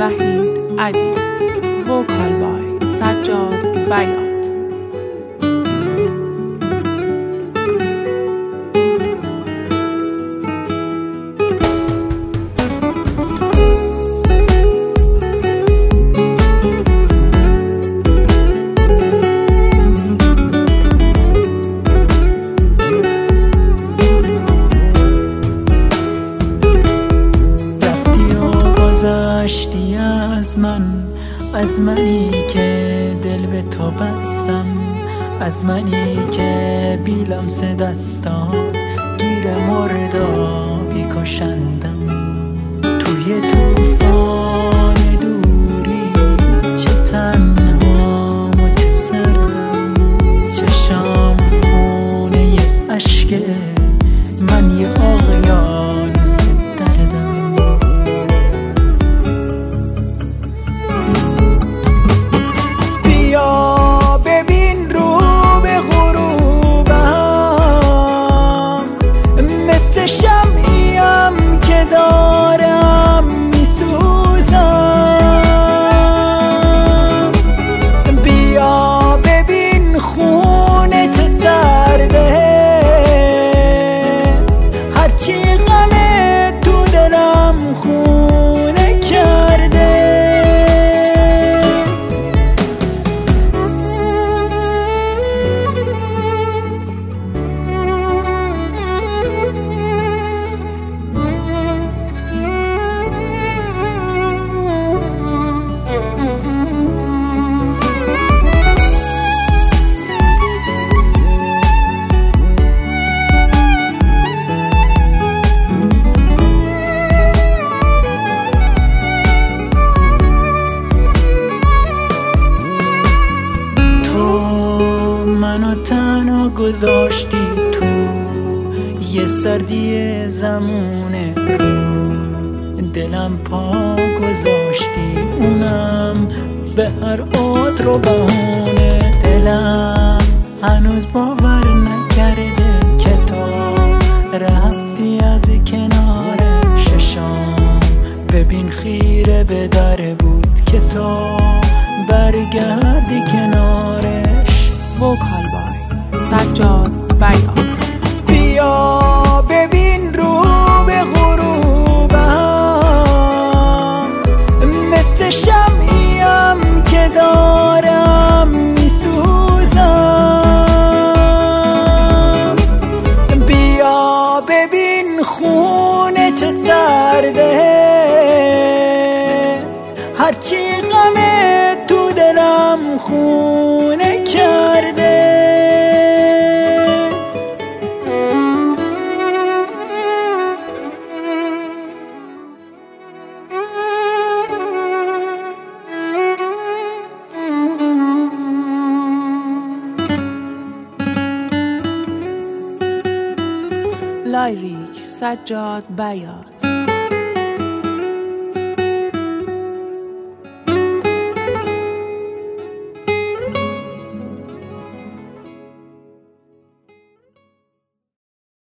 وحید علی، وکال بای سجاد بیات. گذشتی از منی که دل به تو بستم، از منی که بی لمس دستات گیر مردابی کشندم. توی طوفان دوری چه تنهام و چه سردم، چشام خونه اشک من یه اقیانوس دردم. شمعیم که دارم میسوزم، بیا ببین خونه چه سرده، هرچی غمه تو دلم خونه کرده. منو تنها گذاشتی تو یه سردی زمونه رو، دلم پا گذاشتی اونم به هر عذر و بهونه. دلم هنوز باور نکرده که تو رفتی از کنار ششام، ببین خیره به در بود که تو برگردی کنارش. وکال بای سجاد بیات. بیا ببین رو به غروبم، مثل شمعیم که دارم میسوزم، بیا ببین خونه چه سرده، هرچی غمه تو دلم خونه کرده. لایریک سجاد بیات.